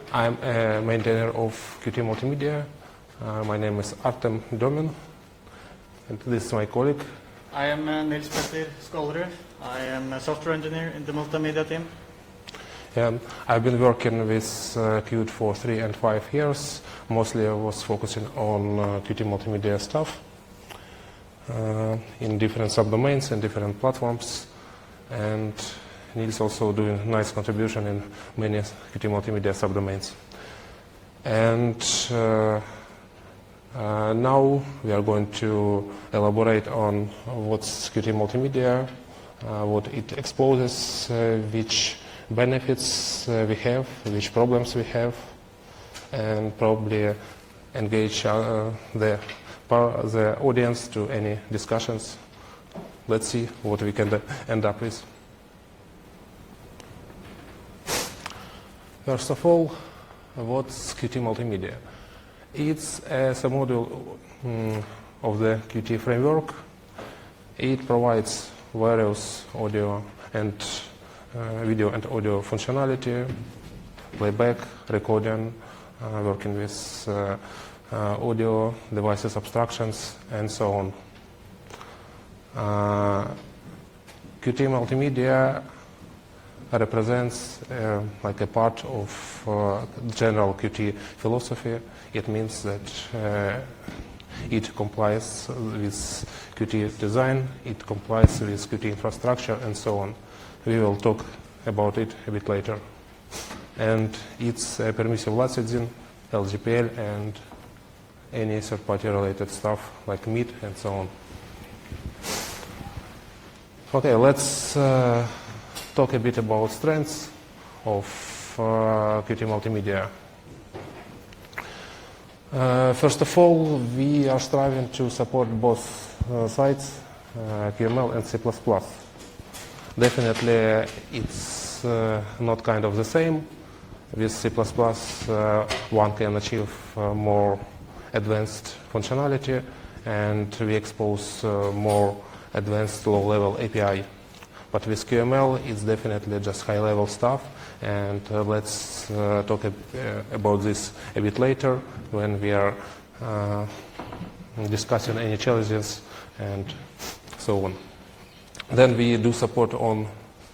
I'm a maintainer of Qt Multimedia. My name is Artem Domin, and this is my colleague. I am Nils Petter Skålrud. I am a software engineer in the multimedia team. I've been working with Qt for 3 and 5 years. Mostly I was focusing on Qt Multimedia stuff in different subdomains and different platforms. And Nils also doing nice contribution in many Qt Multimedia subdomains. And now we are going to elaborate on what's Qt Multimedia, what it exposes, which benefits we have, which problems we have, and probably engage the audience to any discussions. Let's see what we can end up with. First of all, what's Qt Multimedia? It's a submodule of the Qt framework. It provides various audio and video and audio functionality, playback, recording, working with audio devices abstractions, and so on. Qt Multimedia represents like a part of general Qt philosophy. It means that it complies with Qt design, it complies with Qt infrastructure, and so on. We will talk about it a bit later. And it's permissive licensing, LGPL, and any third-party related stuff like MIT and so on. Okay, let's talk a bit about strengths of Qt Multimedia. First of all, we are striving to support both sides, QML and C++. Definitely, it's not kind of the same. With C++, one can achieve more advanced functionality, and we expose more advanced low-level API. But with QML, it's definitely just high-level stuff, and let's talk about this a bit later when we are discussing any challenges and so on. Then we do support on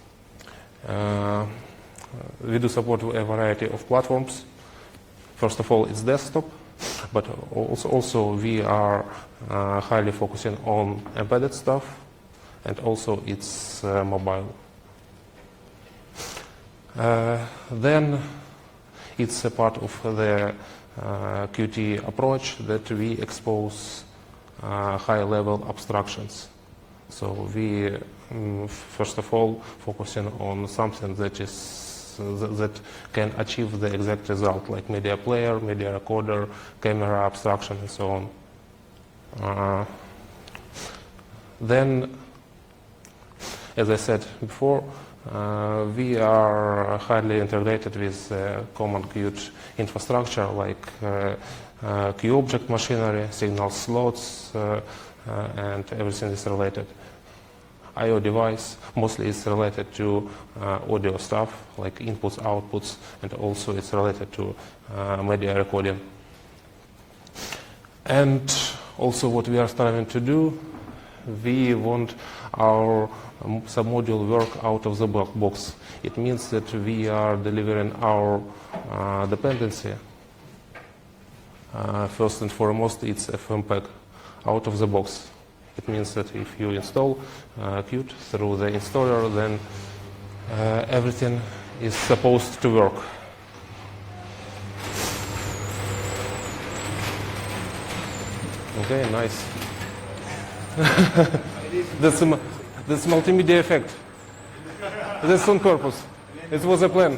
a variety of platforms. First of all, it's desktop, but also we are highly focusing on embedded stuff, and also it's mobile. Then it's a part of the Qt approach that we expose high-level abstractions. So we, first of all, focusing on something that can achieve the exact result, like media player, media recorder, camera abstraction, and so on. Then, as I said before, we are highly integrated with common Qt infrastructure like QObject machinery, signal slots, and everything is related. I/O device mostly is related to audio stuff like inputs, outputs, and also it's related to media recording. And also what we are striving to do, we want our submodule work out of the box. It means that we are delivering our dependency. First and foremost, it's FFmpeg out of the box. It means that if you install Qt through the installer, then everything is supposed to work. Okay, nice. That's multimedia effect. That's on purpose. It was a plan.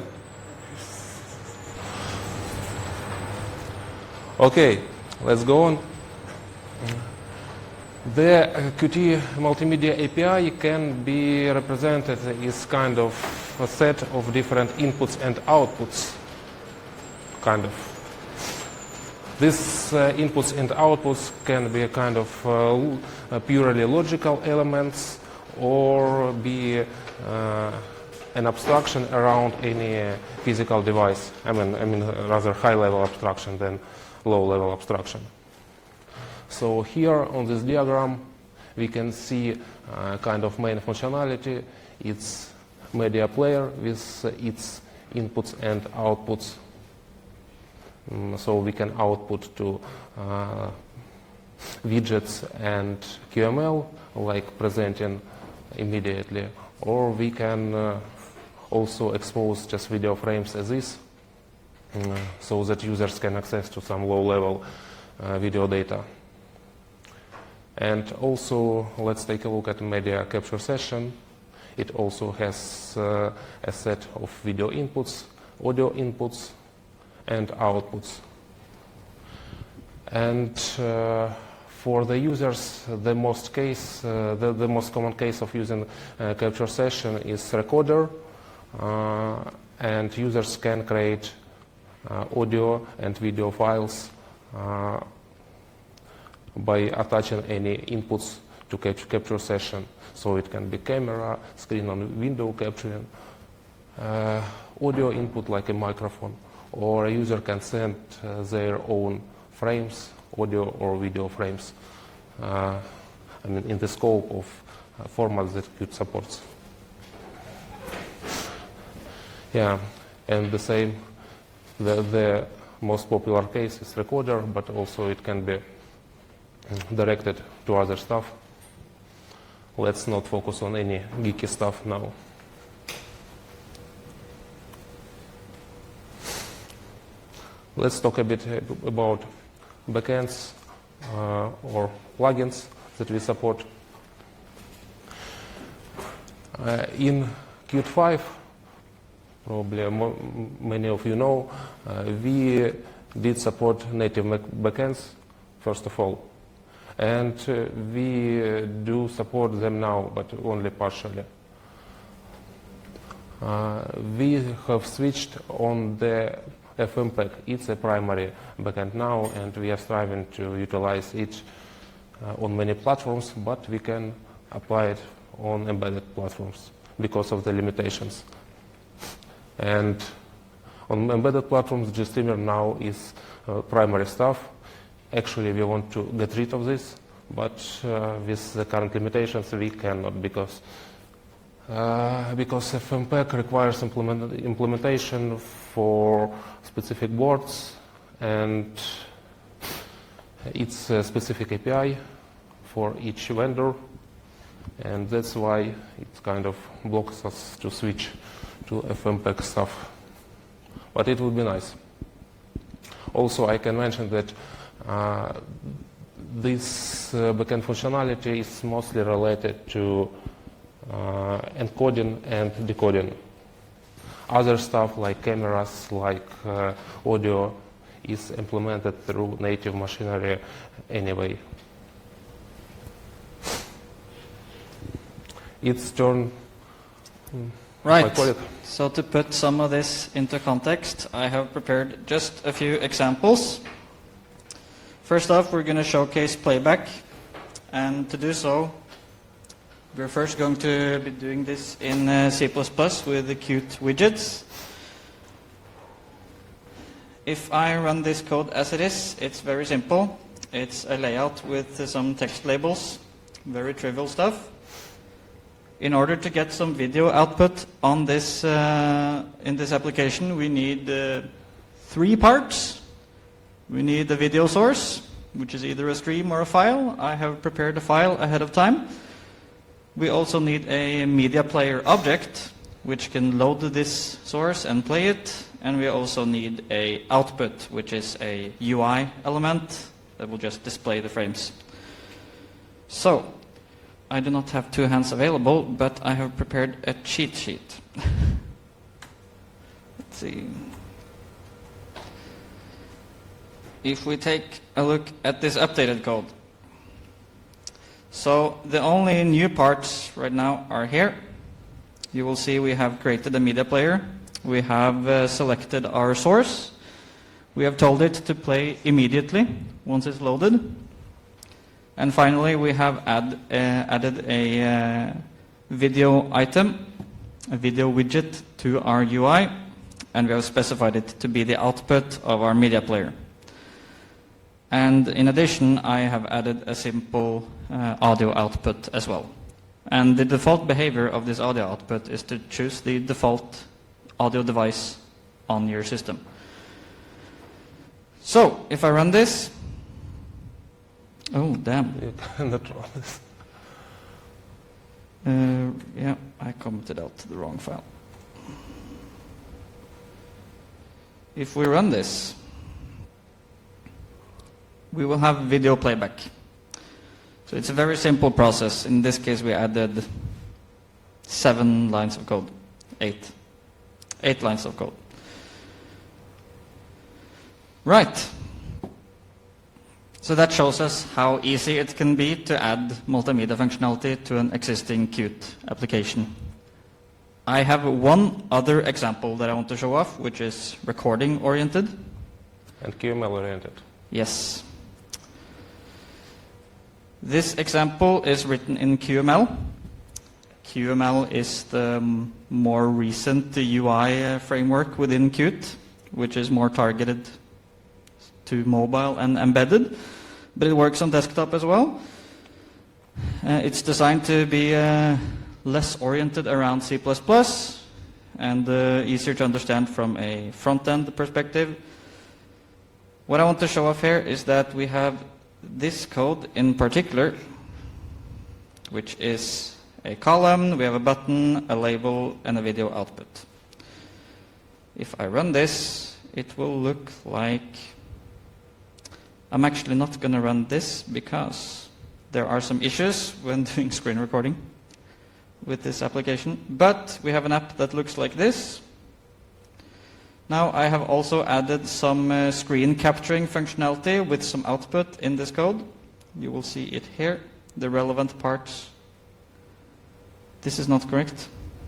Okay, let's go on. The Qt Multimedia API can be represented as kind of a set of different inputs and outputs, kind of. These inputs and outputs can be a kind of purely logical elements or be an abstraction around any physical device. I mean rather high-level abstraction than low-level abstraction. So here on this diagram, we can see kind of main functionality. It's media player with its inputs and outputs. So we can output to widgets and QML, like presenting immediately, or we can also expose just video frames as is, so that users can access to some low-level video data. And also, let's take a look at media capture session. It also has a set of video inputs, audio inputs, and outputs. And for the users, the most common case of using capture session is recorder, and users can create audio and video files by attaching any inputs to capture session. So it can be camera, screen on window capturing, audio input like a microphone, or a user can send their own frames, audio or video frames, in the scope of formats that Qt supports. Yeah, and the same, the most popular case is recorder, but also it can be directed to other stuff. Let's not focus on any geeky stuff now. Let's talk a bit about backends or plugins that we support. In Qt 5, probably many of you know, we did support native backends, first of all. And we do support them now, but only partially. We have switched on the FMPEG. It's a primary backend now, and we are striving to utilize it on many platforms, but we can apply it on embedded platforms because of the limitations. And on embedded platforms, GStreamer now is primary stuff. Actually, we want to get rid of this, but with the current limitations, we cannot, because FMPEG requires implementation for specific boards, and it's a specific API for each vendor, and that's why it kind of blocks us to switch to FMPEG stuff. But it would be nice. Also, I can mention that this backend functionality is mostly related to encoding and decoding. Other stuff like cameras, like audio, is implemented through native machinery anyway. It's turn. Right. So to put some of this into context, I have prepared just a few examples. First off, we're going to showcase playback, and to do so, we're first going to be doing this in C++ with the Qt widgets. If I run this code as it is, it's very simple. It's a layout with some text labels, very trivial stuff. In order to get some video output on this in this application, we need 3 parts. We need the video source, which is either a stream or a file. I have prepared a file ahead of time. We also need a media player object, which can load this source and play it. And we also need an output, which is a UI element that will just display the frames. So, I do not have 2 hands available, but I have prepared a cheat sheet. Let's see. If we take a look at this updated code. So the only new parts right now are here. You will see we have created a media player. We have selected our source. We have told it to play immediately once it's loaded. And finally, we have added a video item a video widget to our UI, and we have specified it to be the output of our media player. And in addition, I have added a simple audio output as well. And the default behavior of this audio output is to choose the default audio device on your system. So, if I run this, oh damn. You cannot run this. Yeah, I commented out the wrong file. If we run this, we will have video playback. So it's a very simple process. In this case, we added 7 lines of code. 8 lines of code. Right. So that shows us how easy it can be to add multimedia functionality to an existing Qt application. I have one other example that I want to show off, which is recording oriented. And QML oriented. Yes. This example is written in QML. QML is the more recent UI framework within Qt, which is more targeted to mobile and embedded, but it works on desktop as well. It's designed to be less oriented around C++ and easier to understand from a front-end perspective. What I want to show off here is that we have this code in particular, which is a column, we have a button, a label, and a video output. If I run this, it will look like... I'm actually not going to run this because there are some issues when doing screen recording with this application. But we have an app that looks like this. Now I have also added some screen capturing functionality with some output in this code. You will see it here, the relevant parts. This is not correct.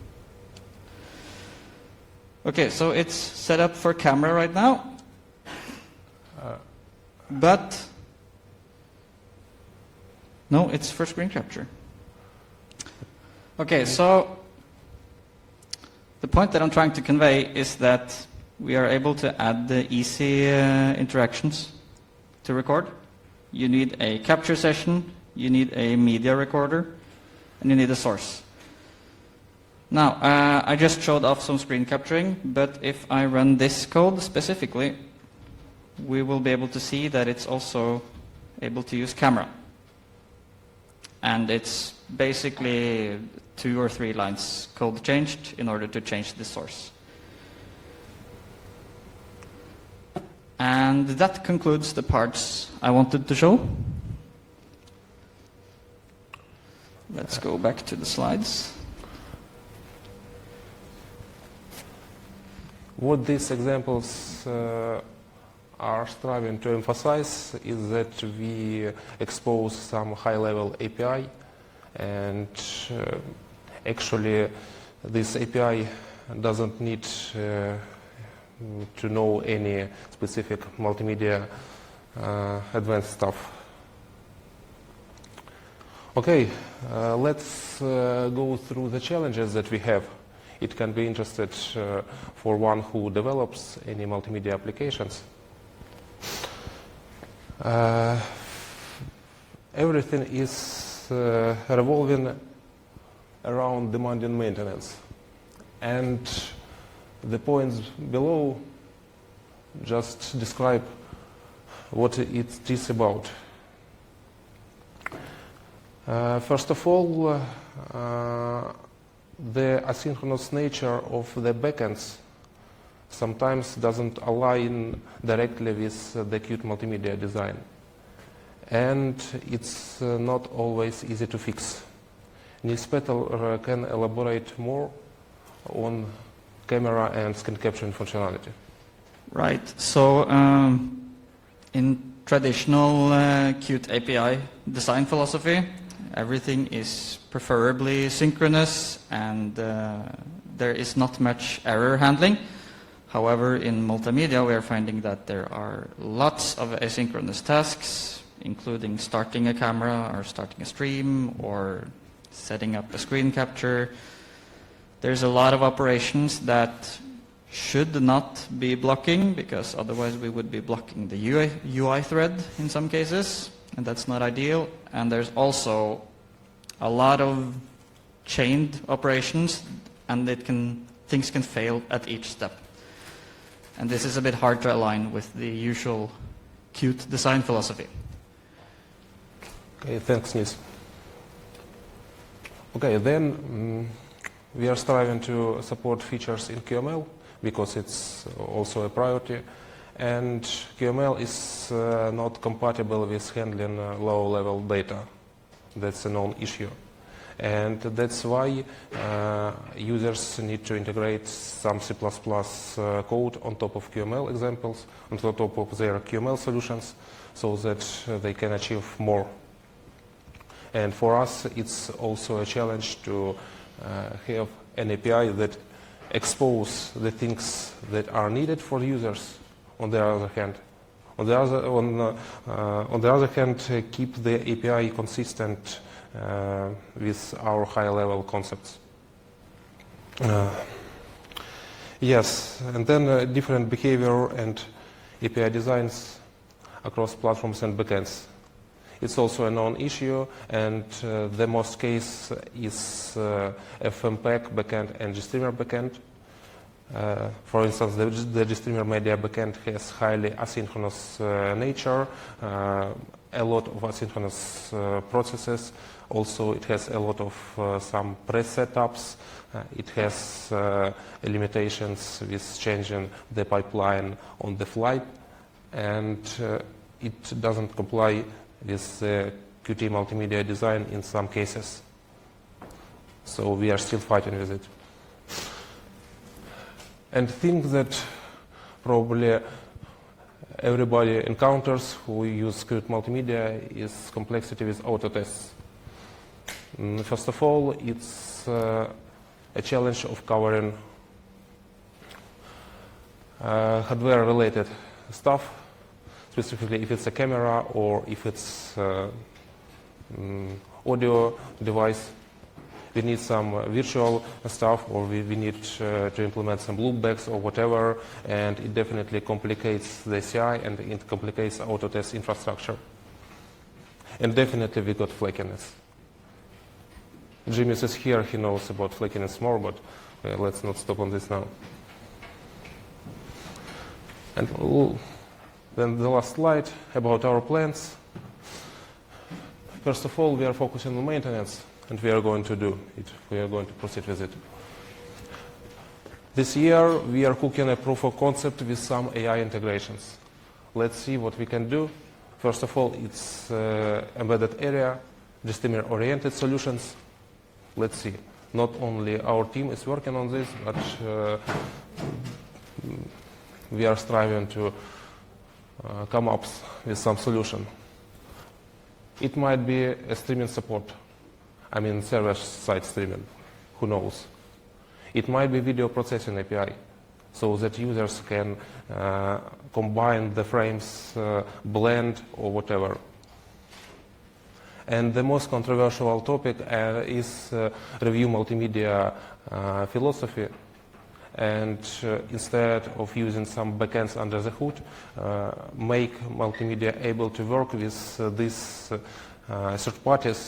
Okay, so it's set up for camera right now. But no, it's for screen capture. Okay, so the point that I'm trying to convey is that we are able to add the easy interactions to record. You need a capture session, you need a media recorder, and you need a source. Now, I just showed off some screen capturing, but if I run this code specifically, we will be able to see that it's also able to use camera. And it's basically 2 or 3 lines code changed in order to change the source. And that concludes the parts I wanted to show. Let's go back to the slides. What these examples are striving to emphasize is that we expose some high-level API, and actually this API doesn't need to know any specific multimedia advanced stuff. Okay, let's go through the challenges that we have. It can be interesting for one who develops any multimedia applications. Everything is revolving around demanding maintenance, and the points below just describe what it is about. First of all, the asynchronous nature of the backends sometimes doesn't align directly with the Qt multimedia design. And it's not always easy to fix. Nils Petter can elaborate more on camera and screen capturing functionality. Right. So in traditional Qt API design philosophy, everything is preferably synchronous and there is not much error handling. However, in multimedia, we are finding that there are lots of asynchronous tasks, including starting a camera or starting a stream or setting up a screen capture. There's a lot of operations that should not be blocking, because otherwise we would be blocking the UI thread in some cases, and that's not ideal. And there's also a lot of chained operations, and things can fail at each step. And this is a bit hard to align with the usual Qt design philosophy. Okay, thanks, Nils. Okay, then we are striving to support features in QML because it's also a priority. And QML is not compatible with handling low-level data. That's a known issue. And that's why users need to integrate some C++ code on top of QML examples, on top of their QML solutions, so that they can achieve more. And for us, it's also a challenge to have an API that exposes the things that are needed for users. On the other hand, keep the API consistent with our high-level concepts. Yes, and then different behavior and API designs across platforms and backends. It's also a known issue, and the most case is FMPEG backend and GStreamer backend. For instance, the GStreamer media backend has highly asynchronous nature, a lot of asynchronous processes. Also, it has a lot of some pre-setups. It has limitations with changing the pipeline on the fly, and it doesn't comply with Qt multimedia design in some cases. So we are still fighting with it. And thing that probably everybody encounters who use Qt multimedia is complexity with autotests. First of all, it's a challenge of covering hardware-related stuff, specifically if it's a camera or if it's audio device. We need some virtual stuff, or we need to implement some loopbacks or whatever, and it definitely complicates the CI and it complicates Autotest infrastructure. And definitely we got flakiness. Jimmy is here, he knows about flakiness more, but let's not stop on this now. And then the last slide about our plans. First of all, we are focusing on maintenance, and we are going to do it. We are going to proceed with it. This year, we are cooking a proof of concept with some AI integrations. Let's see what we can do. First of all, it's embedded area, GStreamer-oriented solutions. Let's see. Not only our team is working on this, but we are striving to come up with some solution. It might be a streaming support. I mean, server-side streaming. Who knows? It might be video processing API, so that users can combine the frames, blend, or whatever. And the most controversial topic is review multimedia philosophy. And instead of using some backends under the hood, make multimedia able to work with these third parties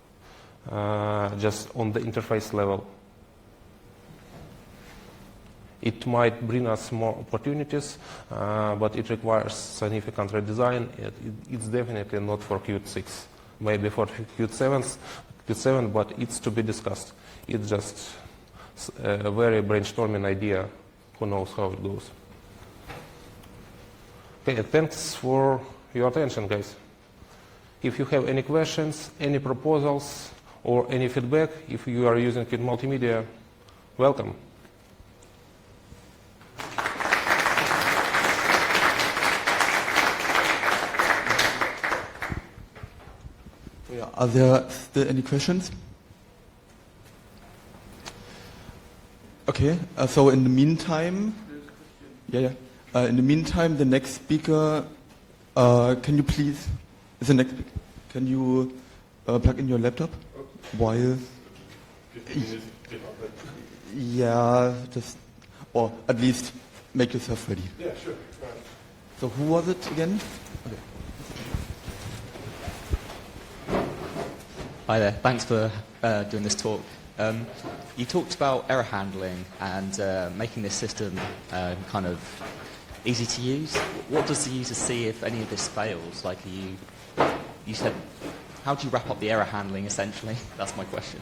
just on the interface level. It might bring us more opportunities, but it requires significant redesign. It's definitely not for Qt 6. Maybe for Qt 7, but it's to be discussed. It's just a very brainstorming idea. Who knows how it goes? Okay, thanks for your attention, guys. If you have any questions, any proposals, or any feedback, if you are using Qt Multimedia, welcome. Yeah, are there still any questions? Okay, so in the meantime, in the meantime, the next speaker, can you please, can you plug in your laptop while? Yeah, just, or at least make yourself ready. Yeah, sure. So who was it again? Hi there. Thanks for doing this talk. You talked about error handling and making this system kind of easy to use. What does the user see if any of this fails? Like you said, how do you wrap up the error handling essentially? That's my question.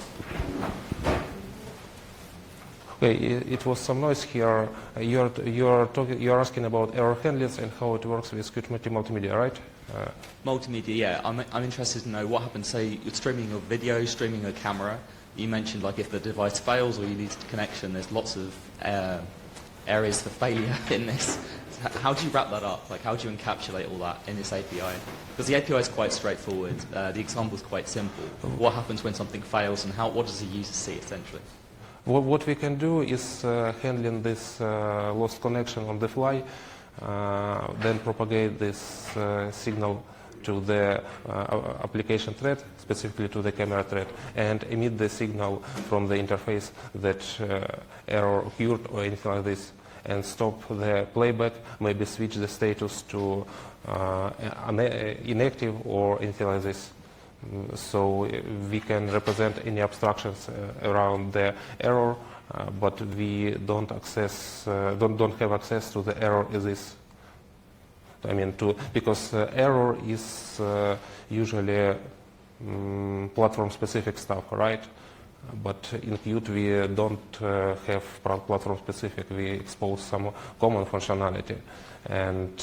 Okay, it was some noise here. You're asking about error handlers and how it works with Qt Multimedia, right? Multimedia, yeah. I'm interested to know what happens. Say you're streaming your video, streaming a camera. You mentioned like if the device fails or you lose connection, there's lots of areas for failure in this. How do you wrap that up? Like how do you encapsulate all that in this API? Because the API is quite straightforward. The example is quite simple. What happens when something fails and what does the user see essentially? What we can do is handling this lost connection on the fly, then propagate this signal to the application thread, specifically to the camera thread, and emit the signal from the interface that error occurred or anything like this, and stop the playback, maybe switch the status to inactive or anything like this. So we can represent any abstractions around the error, but we don't have access to the error as is. I mean, because error is usually platform-specific stuff, right? But in Qt we don't have platform-specific. We expose some common functionality, and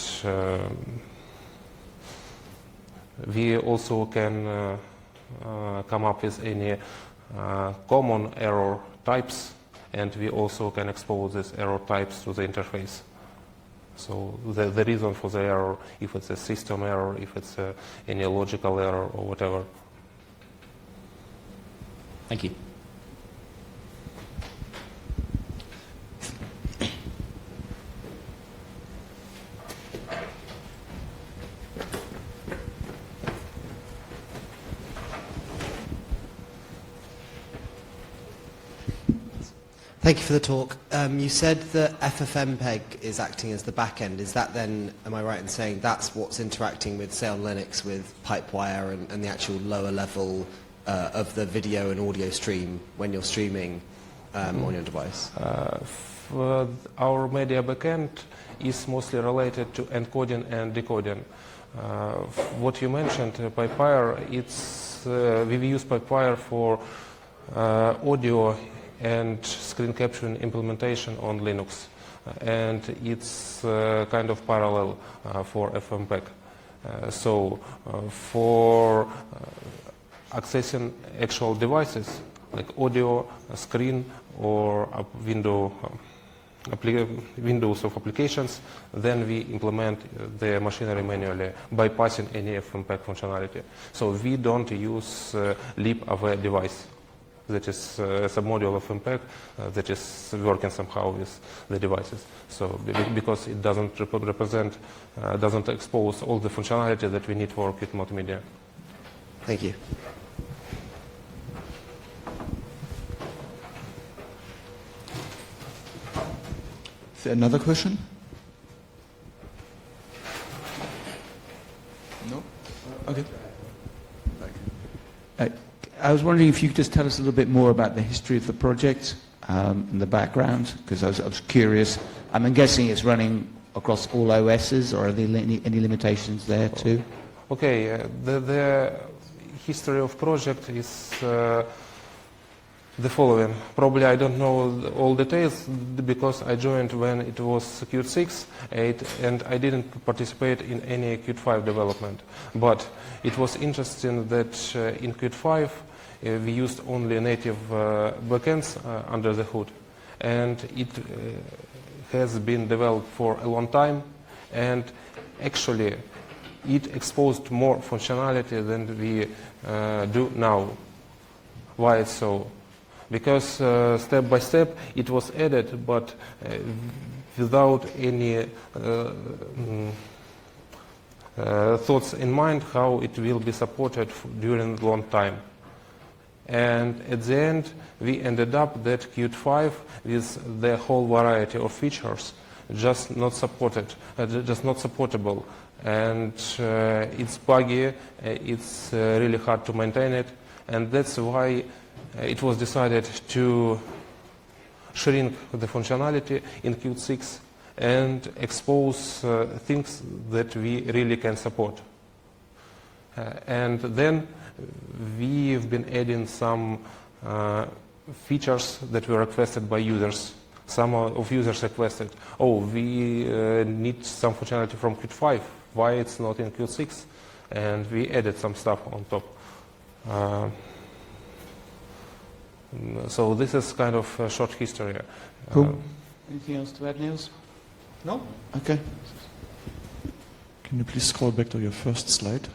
we also can come up with any common error types, and we also can expose these error types to the interface. So the reason for the error, if it's a system error, if it's any logical error or whatever. Thank you. Thank you for the talk. You said that FFmpeg is acting as the back end. Is that then, am I right in saying that's what's interacting with, say on Linux, with Pipewire and the actual lower level of the video and audio stream when you're streaming on your device? Our media backend is mostly related to encoding and decoding. What you mentioned, Pipewire, we use Pipewire for audio and screen capturing implementation on Linux, and it's kind of parallel for FFmpeg. So for accessing actual devices like audio, screen, or windows of applications, then we implement the machinery manually, bypassing any FFmpeg functionality. So we don't use lib-aware device. That is a submodule of FFmpeg that is working somehow with the devices. So because it doesn't represent, doesn't expose all the functionality that we need for Qt Multimedia. Thank you. Is there another question? No? Okay. I was wondering if you could just tell us a little bit more about the history of the project and the background, because I was curious. I'm guessing it's running across all OSs, or are there any limitations there too? Okay, the history of project is the following. Probably I don't know all details because I joined when it was Qt 6, 8, and I didn't participate in any Qt 5 development. But it was interesting that in Qt 5 we used only native backends under the hood, and it has been developed for a long time, and actually it exposed more functionality than we do now. Why so? Because step by step it was added, but without any thoughts in mind how it will be supported during a long time. And at the end, we ended up that Qt 5 with the whole variety of features just not supported, just not supportable. And it's buggy, it's really hard to maintain it, and that's why it was decided to shrink the functionality in Qt 6 and expose things that we really can support. And then we've been adding some features that were requested by users. Some of users requested, oh, we need some functionality from Qt 5. Why it's not in Qt 6? And we added some stuff on top. So this is kind of a short history. Cool. Anything else to add, Niels? No? Okay. Can you please scroll back to your first slide?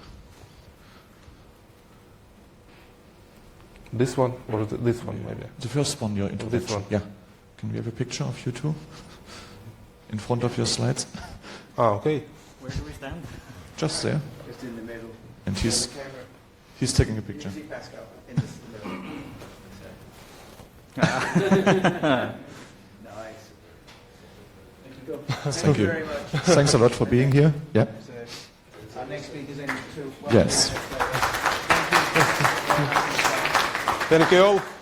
This one or this one maybe? The first one, your introduction. This one. Yeah. Can we have a picture of you two in front of your slides? Ah, okay. Where do we stand? Just there. Just in the middle. And he's taking a picture. Pascal, in the middle. Nice. Thank you. Very much. Thanks a lot for being here. Yeah. Our next speaker's in too. Yes. Thank you all.